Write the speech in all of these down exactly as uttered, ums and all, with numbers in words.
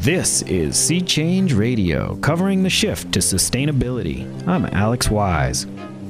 This is Sea Change Radio, covering the shift to sustainability. I'm Alex Wise.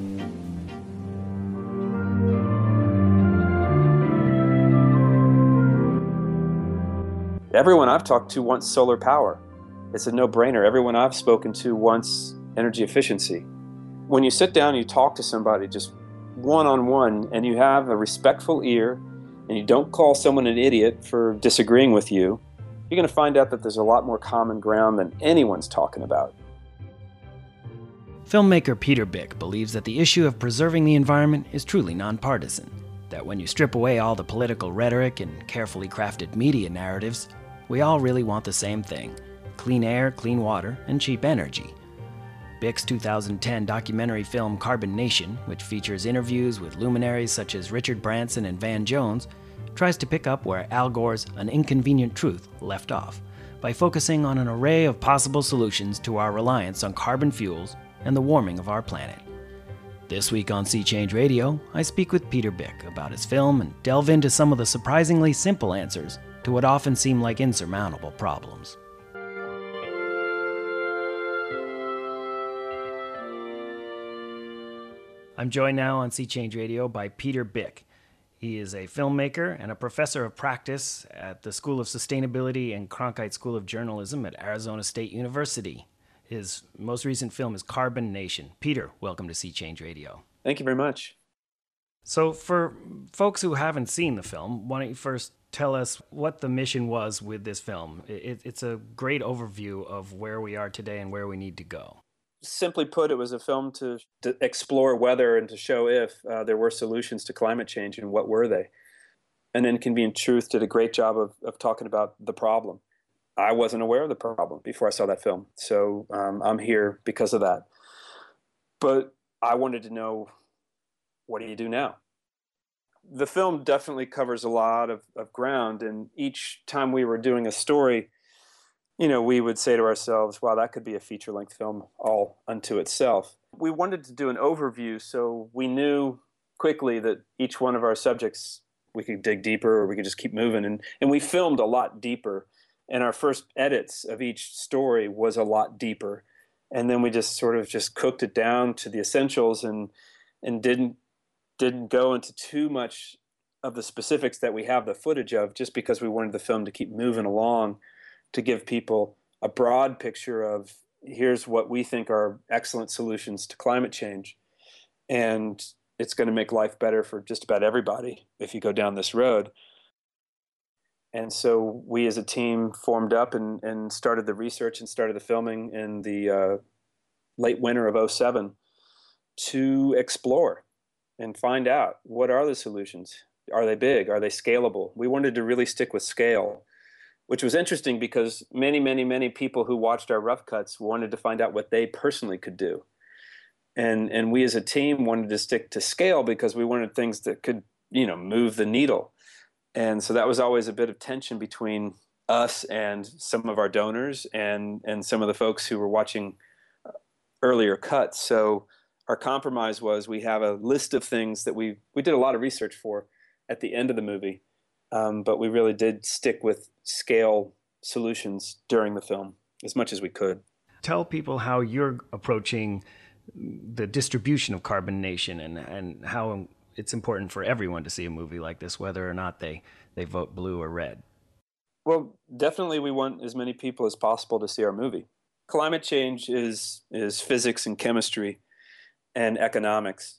Everyone I've talked to wants solar power. It's a no-brainer. Everyone I've spoken to wants energy efficiency. When you sit down and you talk to somebody just one-on-one and you have a respectful ear and you don't call someone an idiot for disagreeing with you, you're going to find out that there's a lot more common ground than anyone's talking about. Filmmaker Peter Byck believes that the issue of preserving the environment is truly nonpartisan. That when you strip away all the political rhetoric and carefully crafted media narratives, we all really want the same thing: clean air, clean water, and cheap energy. Byck's two thousand ten documentary film Carbon Nation, which features interviews with luminaries such as Richard Branson and Van Jones, tries to pick up where Al Gore's An Inconvenient Truth left off, by focusing on an array of possible solutions to our reliance on carbon fuels and the warming of our planet. This week on Sea Change Radio, I speak with Peter Byck about his film and delve into some of the surprisingly simple answers to what often seem like insurmountable problems. I'm joined now on Sea Change Radio by Peter Byck. He is a filmmaker and a professor of practice at the School of Sustainability and Cronkite School of Journalism at Arizona State University. His most recent film is Carbon Nation. Peter, welcome to Sea Change Radio. Thank you very much. So for folks who haven't seen the film, why don't you first tell us what the mission was with this film? It, it's a great overview of where we are today and where we need to go. Simply put, it was a film to, to explore whether and to show if uh, there were solutions to climate change, and what were they. And Inconvenient Truth did a great job of, of talking about the problem. I wasn't aware of the problem before I saw that film, so um, I'm here because of that. But I wanted to know, what do you do now? The film definitely covers a lot of, of ground, and each time we were doing a story, you know, we would say to ourselves, wow, that could be a feature-length film all unto itself. We wanted to do an overview, so we knew quickly that each one of our subjects, we could dig deeper or we could just keep moving. And, and we filmed a lot deeper, and our first edits of each story was a lot deeper. And then we just sort of just cooked it down to the essentials and and didn't didn't go into too much of the specifics that we have the footage of, just because we wanted the film to keep moving along, to give people a broad picture of, here's what we think are excellent solutions to climate change. And it's going to make life better for just about everybody if you go down this road. And so we as a team formed up and, and started the research and started the filming in the uh, late winter of oh seven to explore and find out, what are the solutions? Are they big? Are they scalable? We wanted to really stick with scale, which was interesting because many, many, many people who watched our rough cuts wanted to find out what they personally could do. And and we as a team wanted to stick to scale because we wanted things that could, you know, move the needle. And so that was always a bit of tension between us and some of our donors and, and some of the folks who were watching earlier cuts. So our compromise was, we have a list of things that we, we did a lot of research for at the end of the movie. Um, but we really did stick with scale solutions during the film as much as we could. Tell people how you're approaching the distribution of Carbon Nation, and, and how it's important for everyone to see a movie like this, whether or not they, they vote blue or red. Well, definitely we want as many people as possible to see our movie. Climate change is, is physics and chemistry and economics.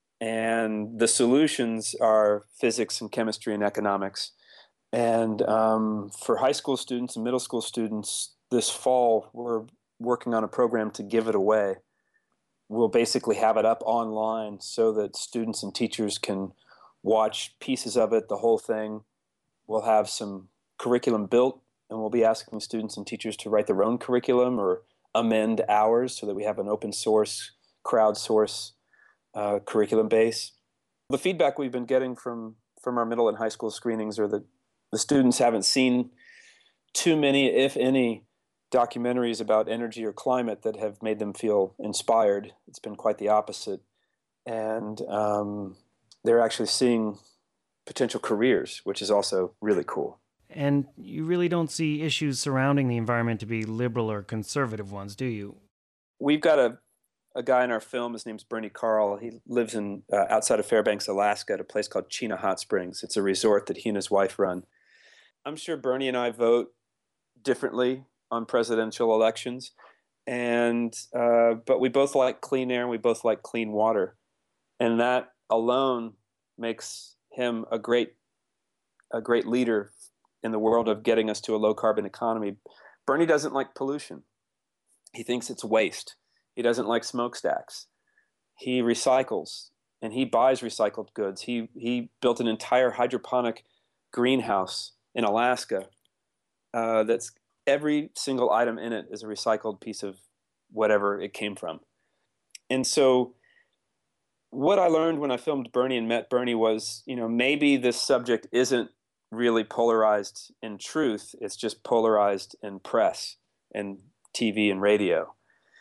And the solutions are physics and chemistry and economics. And um, for high school students and middle school students, this fall, we're working on a program to give it away. We'll basically have it up online so that students and teachers can watch pieces of it, the whole thing. We'll have some curriculum built, and we'll be asking students and teachers to write their own curriculum or amend ours so that we have an open source, crowdsource Uh, curriculum base. The feedback we've been getting from from our middle and high school screenings are that the students haven't seen too many, if any, documentaries about energy or climate that have made them feel inspired. It's been quite the opposite. And um, they're actually seeing potential careers, which is also really cool. And you really don't see issues surrounding the environment to be liberal or conservative ones, do you? We've got a, a guy in our film, his name's Bernie Carl. He lives in uh, outside of Fairbanks, Alaska, at a place called Chena Hot Springs. It's a resort that he and his wife run. I'm sure Bernie and I vote differently on presidential elections, and uh, but we both like clean air and we both like clean water, and that alone makes him a great a great leader in the world of getting us to a low carbon economy. Bernie doesn't like pollution. He thinks it's waste. He doesn't like smokestacks. He recycles and he buys recycled goods. He he built an entire hydroponic greenhouse in Alaska uh, that's every single item in it is a recycled piece of whatever it came from. And so what I learned when I filmed Bernie and met Bernie was, you know, maybe this subject isn't really polarized in truth. It's just polarized in press and T V and radio.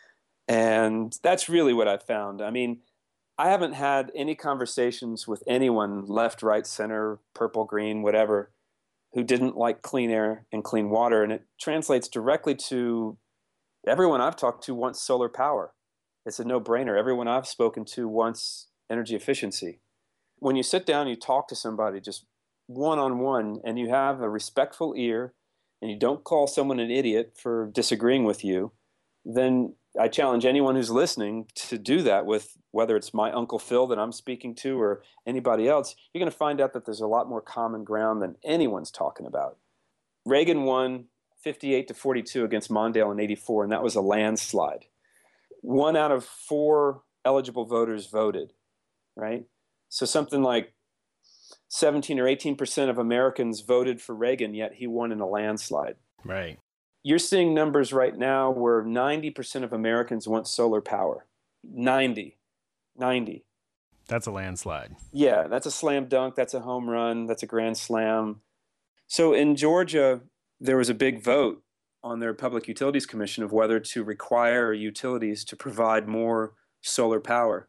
And that's really what I found. I mean, I haven't had any conversations with anyone, left, right, center, purple, green, whatever, who didn't like clean air and clean water. And it translates directly to everyone I've talked to wants solar power. It's a no-brainer. Everyone I've spoken to wants energy efficiency. When you sit down and you talk to somebody just one-on-one and you have a respectful ear and you don't call someone an idiot for disagreeing with you, then I challenge anyone who's listening to do that with whether it's my Uncle Phil that I'm speaking to or anybody else. You're going to find out that there's a lot more common ground than anyone's talking about. Reagan won fifty-eight to forty-two against Mondale in eighty-four, and that was a landslide. One out of four eligible voters voted, right? So something like seventeen or eighteen percent of Americans voted for Reagan, yet he won in a landslide. Right. You're seeing numbers right now where ninety percent of Americans want solar power. ninety. ninety. That's a landslide. Yeah, that's a slam dunk. That's a home run. That's a grand slam. So in Georgia, there was a big vote on their Public Utilities Commission of whether to require utilities to provide more solar power.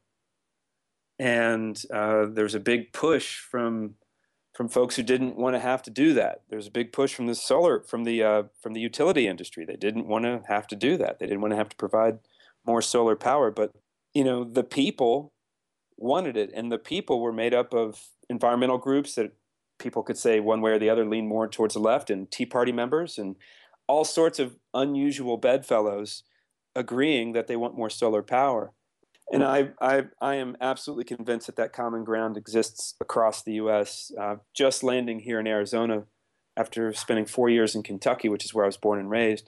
And uh, there was a big push from from folks who didn't want to have to do that. There's a big push from the solar, from the uh, from the utility industry. They didn't want to have to do that. They didn't want to have to provide more solar power. But you know, the people wanted it, and the people were made up of environmental groups that people could say one way or the other lean more towards the left, and Tea Party members, and all sorts of unusual bedfellows agreeing that they want more solar power. And I, I, I am absolutely convinced that that common ground exists across the U S. Uh, just landing here in Arizona after spending four years in Kentucky, which is where I was born and raised.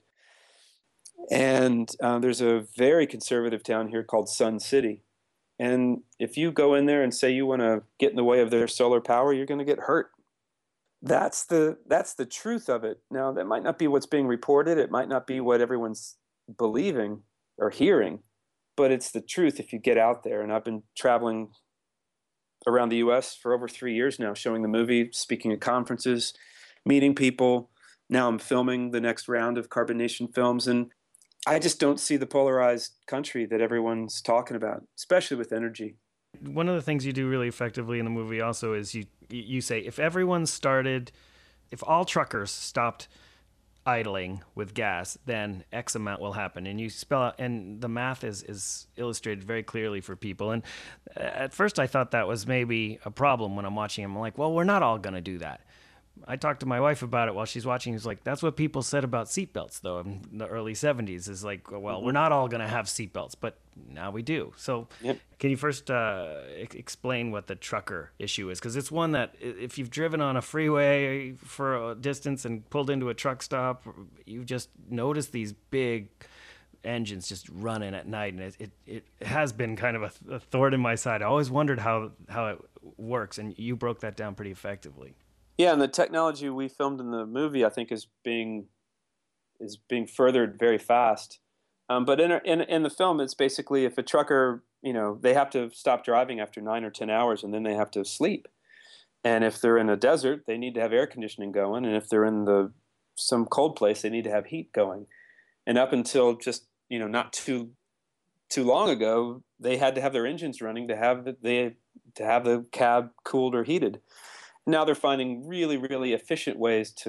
And uh, there's a very conservative town here called Sun City. And if you go in there and say you want to get in the way of their solar power, you're going to get hurt. That's the, that's the truth of it. Now, that might not be what's being reported. It might not be what everyone's believing or hearing. But it's the truth if you get out there. And I've been traveling around the U S for over three years now, showing the movie, speaking at conferences, meeting people. Now I'm filming the next round of Carbon Nation films. And I just don't see the polarized country that everyone's talking about, especially with energy. One of the things you do really effectively in the movie also is you you say if everyone started, if all truckers stopped idling with gas, then X amount will happen. And you spell out, and the math is, is illustrated very clearly for people. And at first I thought that was maybe a problem when I'm watching them. I'm like, well, we're not all going to do that. I talked to my wife about it while she's watching. She's like, that's what people said about seatbelts, though, in the early seventies. Is like, well, we're not all going to have seatbelts, but now we do. So yep. Can you first uh, explain what the trucker issue is? Because it's one that if you've driven on a freeway for a distance and pulled into a truck stop, you just notice these big engines just running at night. And it, it, it has been kind of a, a thorn in my side. I always wondered how, how it works, and you broke that down pretty effectively. Yeah, and the technology we filmed in the movie, I think, is being is being furthered very fast. Um, but in, in in the film, it's basically if a trucker, you know, they have to stop driving after nine or ten hours, and then they have to sleep. And if they're in a desert, they need to have air conditioning going, and if they're in the some cold place, they need to have heat going. And up until just you know not too too long ago, they had to have their engines running to have the, they to have the cab cooled or heated. Now they're finding really, really efficient ways to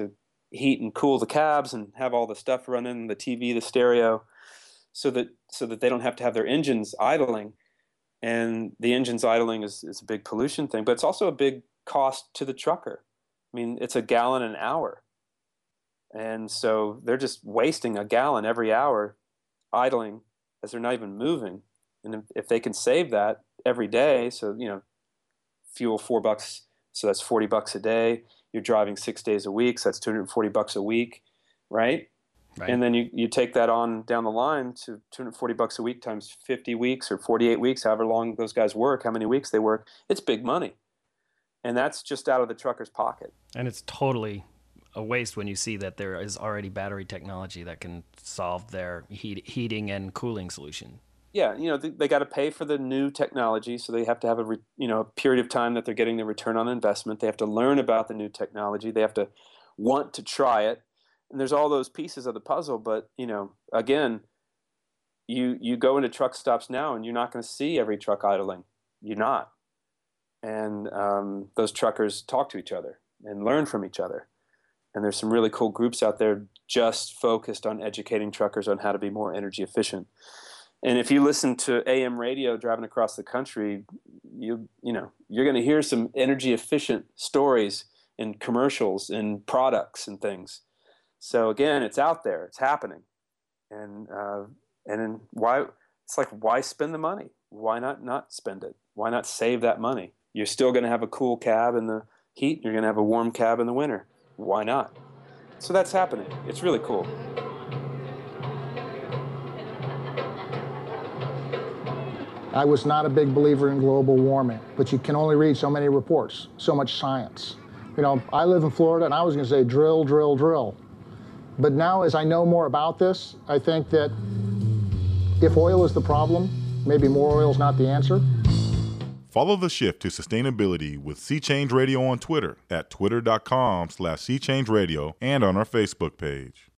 heat and cool the cabs and have all the stuff running, the T V, the stereo, so that so that they don't have to have their engines idling. And the engines idling is, is a big pollution thing, but it's also a big cost to the trucker. I mean, it's a gallon an hour. And so they're just wasting a gallon every hour idling as they're not even moving. And if, if they can save that every day, so, you know, fuel four bucks, so that's forty bucks a day. You're driving six days a week, so that's two hundred forty bucks a week, right? Right. And then you, you take that on down the line to two hundred forty bucks a week times fifty weeks or forty-eight weeks, however long those guys work, how many weeks they work. It's big money. And that's just out of the trucker's pocket. And it's totally a waste when you see that there is already battery technology that can solve their heat, heating and cooling solution. Yeah, you know, they, they got to pay for the new technology, so they have to have a, re, you know, a period of time that they're getting the return on investment. They have to learn about the new technology. They have to want to try it. And there's all those pieces of the puzzle, but, you know, again, you you go into truck stops now and you're not going to see every truck idling. You're not. And um, those truckers talk to each other and learn from each other. And there's some really cool groups out there just focused on educating truckers on how to be more energy efficient. And if you listen to A M radio driving across the country, you you know, you're going to hear some energy efficient stories and commercials and products and things. So again, it's out there, it's happening, and uh, and then why? It's like, why spend the money? Why not not spend it? Why not save that money? You're still going to have a cool cab in the heat. You're going to have a warm cab in the winter. Why not? So that's happening. It's really cool. I was not a big believer in global warming, but you can only read so many reports, so much science. You know, I live in Florida, and I was going to say drill, drill, drill. But now, as I know more about this, I think that if oil is the problem, maybe more oil is not the answer. Follow the shift to sustainability with Sea Change Radio on Twitter at twitter.com slash Sea Change Radio and on our Facebook page.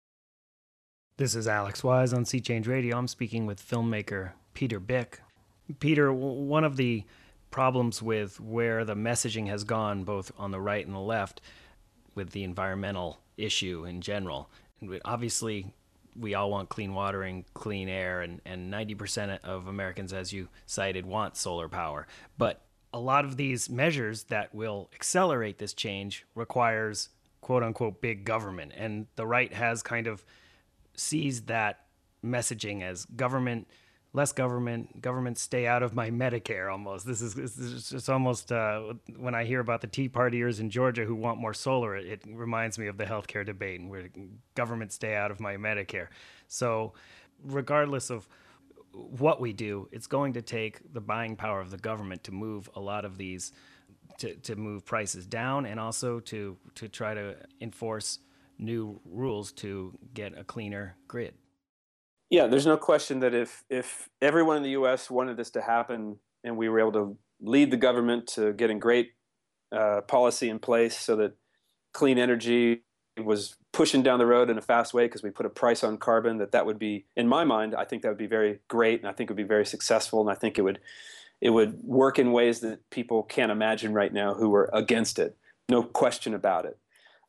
This is Alex Wise on Sea Change Radio. I'm speaking with filmmaker Peter Byck. Peter, one of the problems with where the messaging has gone, both on the right and the left, with the environmental issue in general, and obviously we all want clean water and clean air, and, and ninety percent of Americans, as you cited, want solar power. But a lot of these measures that will accelerate this change requires quote-unquote big government, and the right has kind of seized that messaging as government, less government, government stay out of my Medicare almost. This is, this is just almost, uh, when I hear about the Tea Partiers in Georgia who want more solar, it, it reminds me of the healthcare debate, and where government stay out of my Medicare. So regardless of what we do, it's going to take the buying power of the government to move a lot of these, to, to move prices down, and also to, to try to enforce new rules to get a cleaner grid. Yeah, there's no question that if if everyone in the U S wanted this to happen, and we were able to lead the government to getting great uh, policy in place so that clean energy was pushing down the road in a fast way because we put a price on carbon, that that would be, in my mind, I think that would be very great, and I think it would be very successful, and I think it would it would work in ways that people can't imagine right now who are against it. No question about it.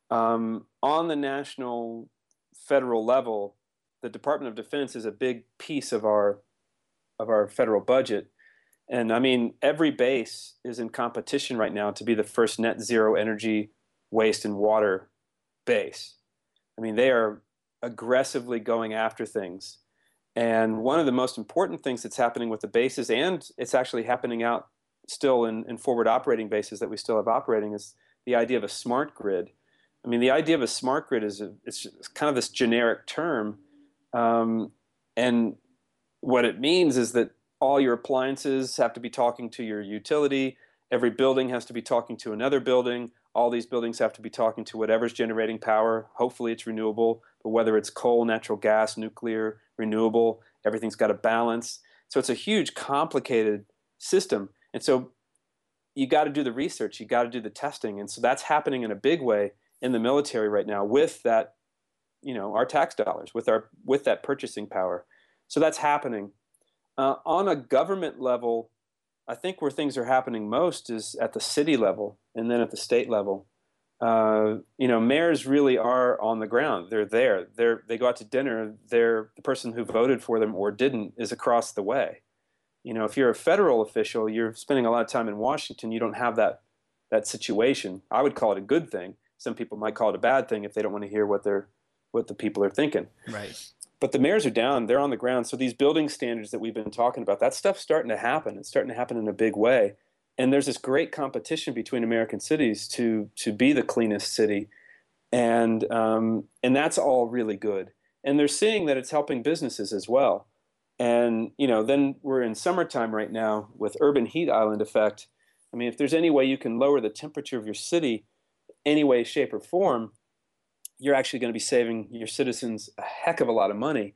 Um, on the national, federal level, the Department of Defense is a big piece of our of our federal budget. And I mean, every base is in competition right now to be the first net zero energy, waste, and water base. I mean, they are aggressively going after things. And one of the most important things that's happening with the bases, and it's actually happening out still in, in forward operating bases that we still have operating, is the idea of a smart grid. I mean, the idea of a smart grid is a, it's kind of this generic term. Um, and what it means is that all your appliances have to be talking to your utility. Every building has to be talking to another building. All these buildings have to be talking to whatever's generating power. Hopefully it's renewable, but whether it's coal, natural gas, nuclear, renewable, everything's got a balance. So it's a huge, complicated system. And so you got to do the research, you got to do the testing. And so that's happening in a big way in the military right now with that, you know, our tax dollars, with our with that purchasing power. So that's happening. Uh, on a government level, I think where things are happening most is at the city level and then at the state level. uh, you know, mayors really are on the ground. They're there. They're they go out to dinner. They're the person who voted for them or didn't is across the way. You know, if you're a federal official, you're spending a lot of time in Washington. You don't have that that situation. I would call it a good thing. Some people might call it a bad thing if they don't want to hear what they're what the people are thinking. Right. But the mayors are down. They're on the ground. So these building standards that we've been talking about, that stuff's starting to happen. It's starting to happen in a big way. And there's this great competition between American cities to to be the cleanest city, and um, and that's all really good. And they're seeing that it's helping businesses as well. And you know, then we're in summertime right now with urban heat island effect. I mean, if there's any way you can lower the temperature of your city, any way, shape, or form, you're actually going to be saving your citizens a heck of a lot of money,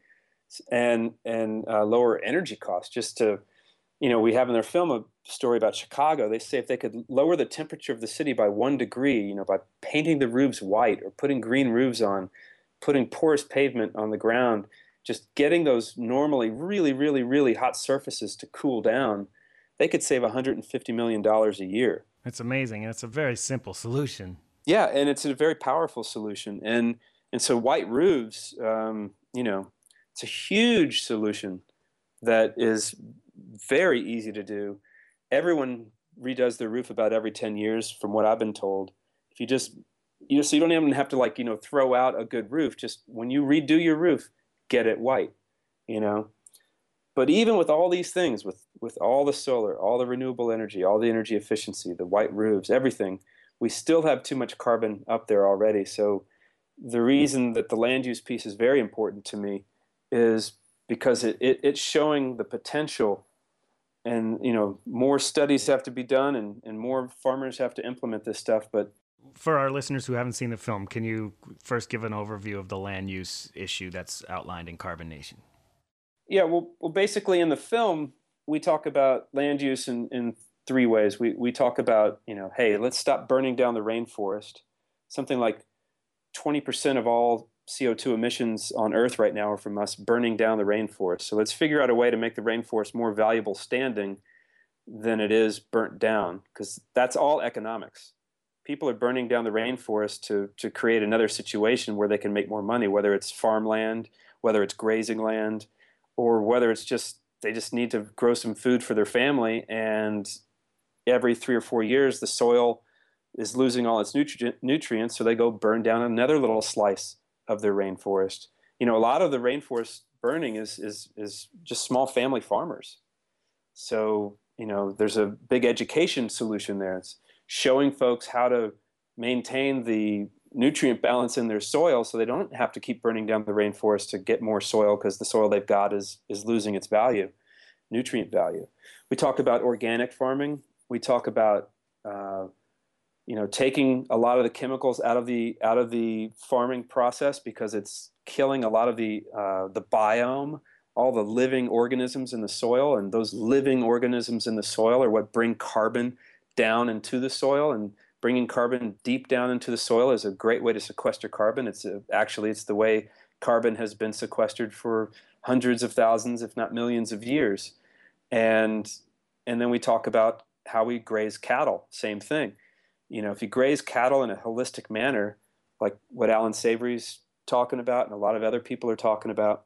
and and uh, lower energy costs. Just to, you know, we have in their film a story about Chicago. They say if they could lower the temperature of the city by one degree, you know, by painting the roofs white or putting green roofs on, putting porous pavement on the ground, just getting those normally really, really, really hot surfaces to cool down, they could save one hundred fifty million dollars a year. It's amazing, and it's a very simple solution. Yeah, and it's a very powerful solution. And and so white roofs, um, you know, it's a huge solution that is very easy to do. Everyone redoes their roof about every ten years, from what I've been told. If you just, you know, so you don't even have to like, you know, throw out a good roof. Just when you redo your roof, get it white, you know. But even with all these things, with, with all the solar, all the renewable energy, all the energy efficiency, the white roofs, everything, we still have too much carbon up there already. So the reason that the land use piece is very important to me is because it, it, it's showing the potential. And, you know, more studies have to be done, and, and more farmers have to implement this stuff. But for our listeners who haven't seen the film, can you first give an overview of the land use issue that's outlined in Carbon Nation? Yeah, well, well, basically in the film, we talk about land use in, in three ways. We we talk about, you know, hey, let's stop burning down the rainforest. Something like twenty percent of all C O two emissions on Earth right now are from us burning down the rainforest. So let's figure out a way to make the rainforest more valuable standing than it is burnt down, because that's all economics. People are burning down the rainforest to to create another situation where they can make more money, whether it's farmland, whether it's grazing land, or whether it's just they just need to grow some food for their family, and every three or four years the soil is losing all its nutri- nutrients, so they go burn down another little slice of their rainforest. You know, a lot of the rainforest burning is is is just small family farmers. So, you know, there's a big education solution there. It's showing folks how to maintain the nutrient balance in their soil so they don't have to keep burning down the rainforest to get more soil, because the soil they've got is is losing its value, nutrient value. We talk about organic farming. We talk about uh, you know, taking a lot of the chemicals out of the out of the farming process, because it's killing a lot of the uh, the biome, all the living organisms in the soil, and those living organisms in the soil are what bring carbon down into the soil. And bringing carbon deep down into the soil is a great way to sequester carbon. It's a, actually it's the way carbon has been sequestered for hundreds of thousands, if not millions of years. And and then we talk about how we graze cattle. Same thing. You know, if you graze cattle in a holistic manner, like what Alan Savory's talking about and a lot of other people are talking about,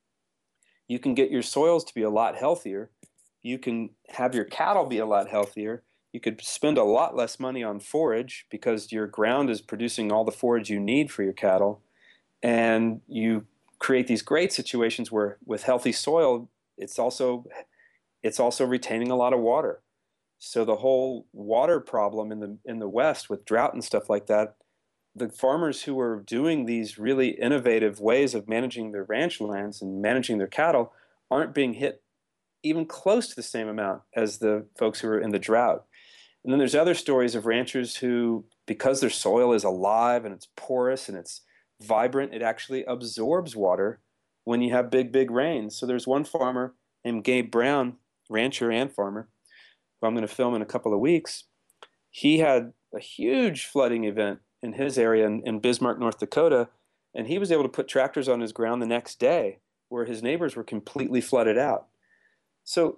you can get your soils to be a lot healthier. You can have your cattle be a lot healthier. You could spend a lot less money on forage because your ground is producing all the forage you need for your cattle. And you create these great situations where with healthy soil, it's also it's also retaining a lot of water. So the whole water problem in the in the West with drought and stuff like that, the farmers who are doing these really innovative ways of managing their ranch lands and managing their cattle aren't being hit even close to the same amount as the folks who are in the drought. And then there's other stories of ranchers who, because their soil is alive and it's porous and it's vibrant, it actually absorbs water when you have big, big rains. So there's one farmer named Gabe Brown, rancher and farmer, who I'm going to film in a couple of weeks. He had a huge flooding event in his area in, in Bismarck, North Dakota, and he was able to put tractors on his ground the next day where his neighbors were completely flooded out. So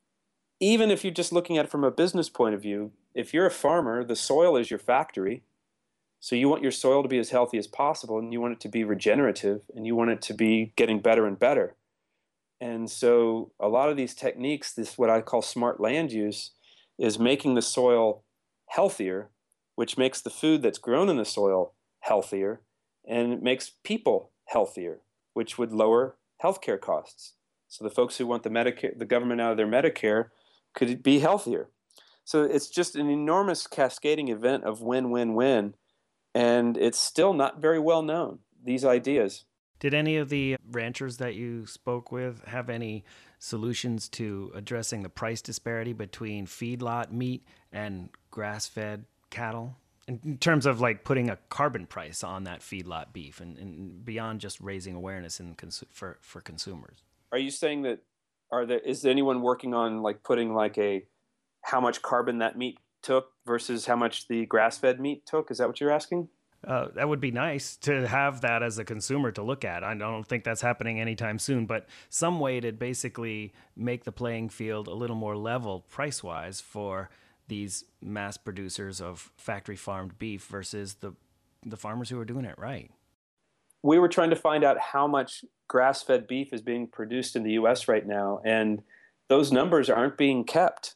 even if you're just looking at it from a business point of view, if you're a farmer, the soil is your factory. So you want your soil to be as healthy as possible, and you want it to be regenerative, and you want it to be getting better and better. And so a lot of these techniques, this what I call smart land use, is making the soil healthier, which makes the food that's grown in the soil healthier, and it makes people healthier, which would lower healthcare costs. So the folks who want the Medicare, the government out of their Medicare could be healthier. So it's just an enormous cascading event of win-win-win, and it's still not very well known, these ideas. Did any of the ranchers that you spoke with have any solutions to addressing the price disparity between feedlot meat and grass-fed cattle? In terms of like putting a carbon price on that feedlot beef and, and beyond just raising awareness in cons- for, for consumers. Are you saying that, are there, is anyone working on like putting like a, how much carbon that meat took versus how much the grass-fed meat took? Is that what you're asking? Uh, that would be nice to have that as a consumer to look at. I don't think that's happening anytime soon, but some way to basically make the playing field a little more level price-wise for these mass producers of factory-farmed beef versus the the farmers who are doing it right. We were trying to find out how much grass-fed beef is being produced in the U S right now, and those numbers aren't being kept.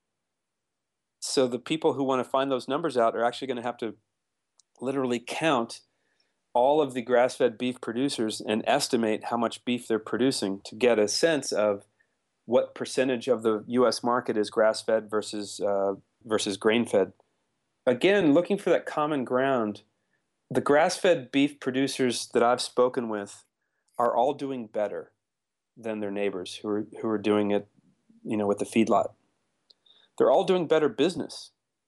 So the people who want to find those numbers out are actually going to have to literally count all of the grass-fed beef producers and estimate how much beef they're producing to get a sense of what percentage of the U S market is grass-fed versus uh, versus grain-fed. Again, looking for that common ground, the grass-fed beef producers that I've spoken with are all doing better than their neighbors who are who are doing it, you know, with the feedlot. They're all doing better business,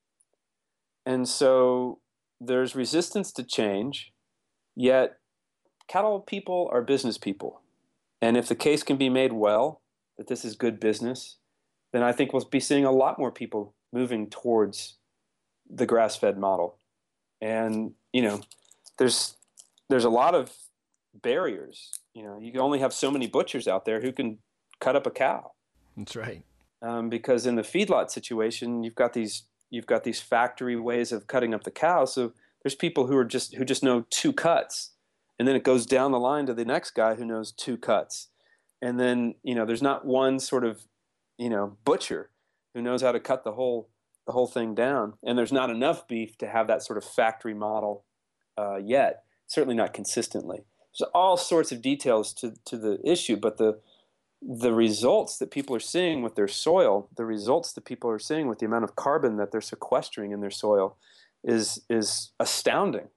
and so there's resistance to change. Yet, cattle people are business people, and if the case can be made well that this is good business, then I think we'll be seeing a lot more people moving towards the grass-fed model. And, you know, there's there's a lot of barriers. You know, you can only have so many butchers out there who can cut up a cow. That's right. Um, because in the feedlot situation, you've got these you've got these factory ways of cutting up the cow. So there's people who are just who just know two cuts, and then it goes down the line to the next guy who knows two cuts. And then, you know, there's not one sort of, you know, butcher who knows how to cut the whole the whole thing down. And there's not enough beef to have that sort of factory model uh, yet, certainly not consistently. There's all sorts of details to, to the issue, but the the results that people are seeing with their soil, the results that people are seeing with the amount of carbon that they're sequestering in their soil is is astounding.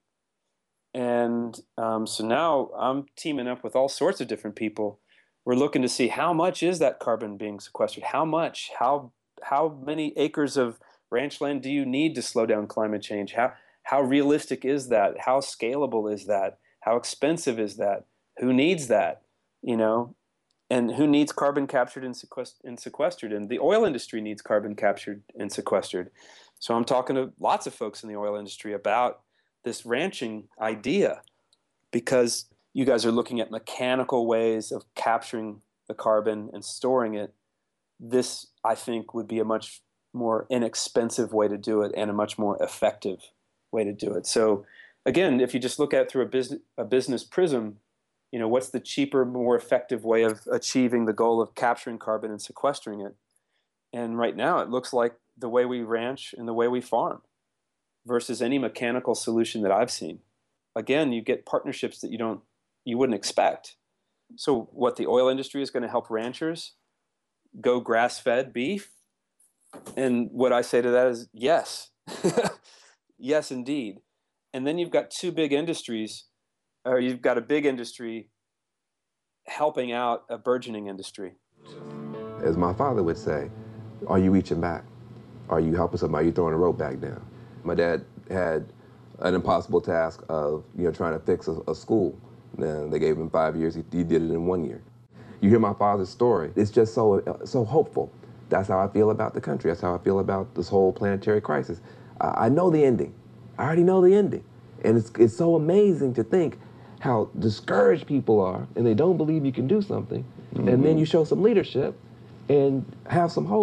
And um, so now I'm teaming up with all sorts of different people. We're looking to see how much is that carbon being sequestered? How much? How how many acres of ranch land do you need to slow down climate change? How how realistic is that? How scalable is that? How expensive is that? Who needs that? You know, and who needs carbon captured and, sequest- and sequestered? And the oil industry needs carbon captured and sequestered. So I'm talking to lots of folks in the oil industry about this ranching idea, because you guys are looking at mechanical ways of capturing the carbon and storing it. This, I think, would be a much more inexpensive way to do it and a much more effective way to do it. So again, if you just look at it through a business, a business prism, you know, what's the cheaper, more effective way of achieving the goal of capturing carbon and sequestering it? And right now it looks like the way we ranch and the way we farm versus any mechanical solution that I've seen. Again, you get partnerships that you don't, you wouldn't expect. So what, the oil industry is going to help ranchers go grass-fed beef? And what I say to that is yes. Yes, indeed. And then you've got two big industries, or you've got a big industry helping out a burgeoning industry. As my father would say, are you reaching back? Are you helping somebody? Are you throwing a rope back down? My dad had an impossible task of, you know, trying to fix a, a school. And they gave him five years. He, he did it in one year. You hear my father's story. It's just so so hopeful. That's how I feel about the country. That's how I feel about this whole planetary crisis. I, I know the ending. I already know the ending. And it's it's so amazing to think how discouraged people are, and they don't believe you can do something. Mm-hmm. And then you show some leadership and have some hope,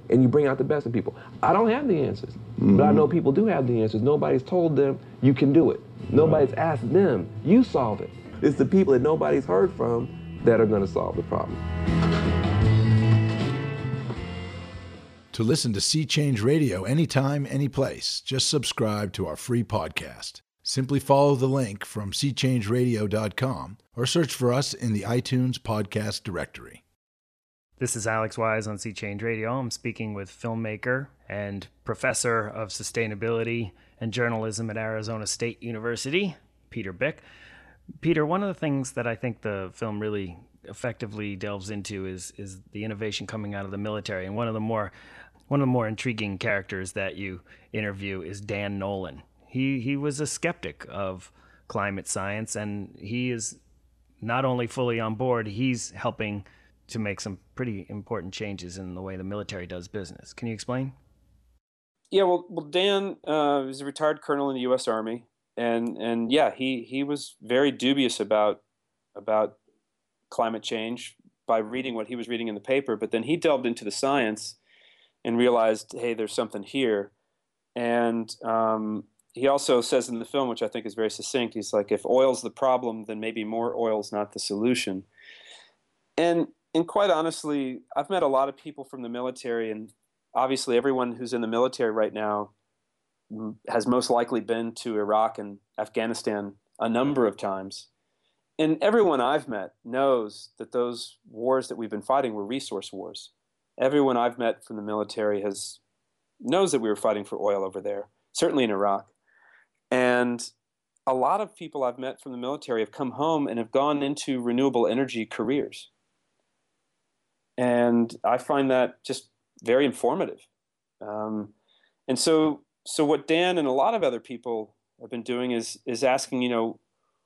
and you bring out the best in people. I don't have the answers, mm-hmm. but I know people do have the answers. Nobody's told them you can do it. Nobody's asked them, you solve it. It's the people that nobody's heard from that are going to solve the problem. To listen to Sea Change Radio anytime, anyplace, just subscribe to our free podcast. Simply follow the link from sea change radio dot com or search for us in the iTunes podcast directory. This is Alex Wise on Sea Change Radio. I'm speaking with filmmaker and professor of sustainability and journalism at Arizona State University, Peter Byck. Peter, one of the things that I think the film really effectively delves into is is the innovation coming out of the military. And one of the more one of the more intriguing characters that you interview is Dan Nolan. He he was a skeptic of climate science, and he is not only fully on board, he's helping to make some pretty important changes in the way the military does business. Can you explain? Yeah, well, well Dan uh, is a retired colonel in the U S Army. And and yeah, he, he was very dubious about about climate change by reading what he was reading in the paper. But then he delved into the science and realized, hey, there's something here. And um, he also says in the film, which I think is very succinct, he's like, if oil's the problem, then maybe more oil's not the solution. And and quite honestly, I've met a lot of people from the military, and obviously everyone who's in the military right now has most likely been to Iraq and Afghanistan a number of times. And everyone I've met knows that those wars that we've been fighting were resource wars. Everyone I've met from the military has knows that we were fighting for oil over there, certainly in Iraq. And a lot of people I've met from the military have come home and have gone into renewable energy careers. And I find that just very informative. Um, and so So what Dan and a lot of other people have been doing is is asking, you know,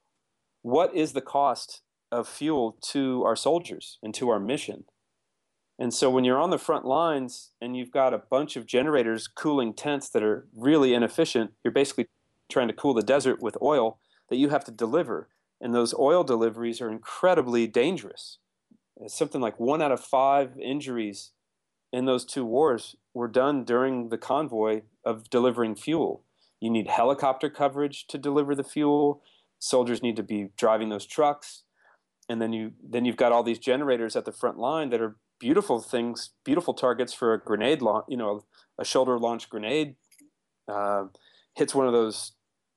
what is the cost of fuel to our soldiers and to our mission? And so when you're on the front lines and you've got a bunch of generators cooling tents that are really inefficient, you're basically trying to cool the desert with oil that you have to deliver. And those oil deliveries are incredibly dangerous. It's something like one out of five injuries in those two wars were done during the convoy of delivering fuel. You need helicopter coverage to deliver the fuel. Soldiers need to be driving those trucks. And then, you, then you've got all these generators at the front line that are beautiful things, beautiful targets for a grenade launch, you know, a shoulder-launched grenade uh, hits one of those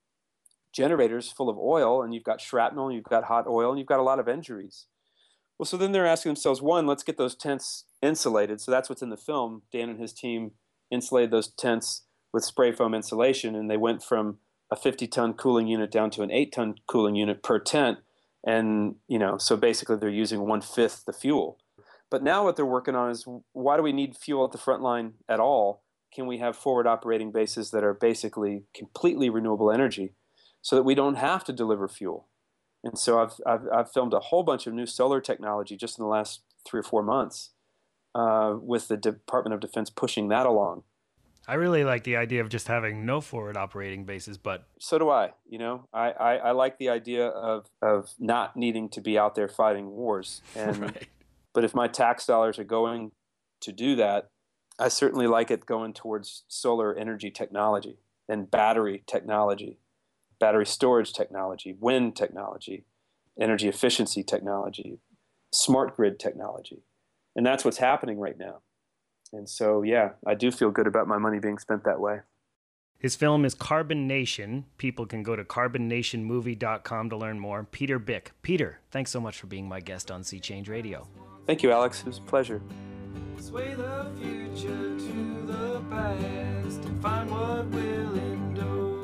generators full of oil, and you've got shrapnel, you've got hot oil, and you've got a lot of injuries. Well, so then they're asking themselves, one, let's get those tents insulated. So that's what's in the film. Dan and his team insulated those tents with spray foam insulation, and they went from a fifty-ton cooling unit down to an eight-ton cooling unit per tent. And, you know, so basically they're using one-fifth the fuel. But now what they're working on is, why do we need fuel at the front line at all? Can we have forward operating bases that are basically completely renewable energy so that we don't have to deliver fuel? And so I've, I've, I've filmed a whole bunch of new solar technology just in the last three or four months uh, with the Department of Defense pushing that along. I really like the idea of just having no forward operating bases, but... So do I. You know, I, I, I like the idea of, of not needing to be out there fighting wars. And right. But if my tax dollars are going to do that, I certainly like it going towards solar energy technology and battery technology, battery storage technology, wind technology, energy efficiency technology, smart grid technology. And that's what's happening right now. And so, yeah, I do feel good about my money being spent that way. His film is Carbon Nation. People can go to carbon nation movie dot com to learn more. Peter Byck. Peter, thanks so much for being my guest on Sea Change Radio. Thank you, Alex. It was a pleasure. Sway the future to the past and find what will endure.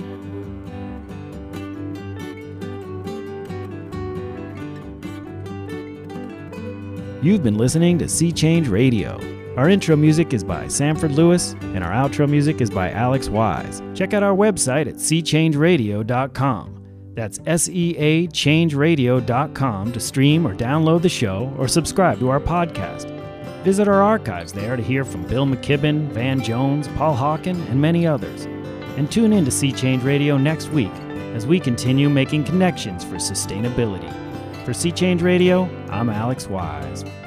You've been listening to Sea Change Radio. Our intro music is by Sanford Lewis, and our outro music is by Alex Wise. Check out our website at sea change radio dot com. That's S E A change radio dot com to stream or download the show or subscribe to our podcast. Visit our archives there to hear from Bill McKibben, Van Jones, Paul Hawken, and many others. And tune in to Sea Change Radio next week as we continue making connections for sustainability. For Sea Change Radio, I'm Alex Wise.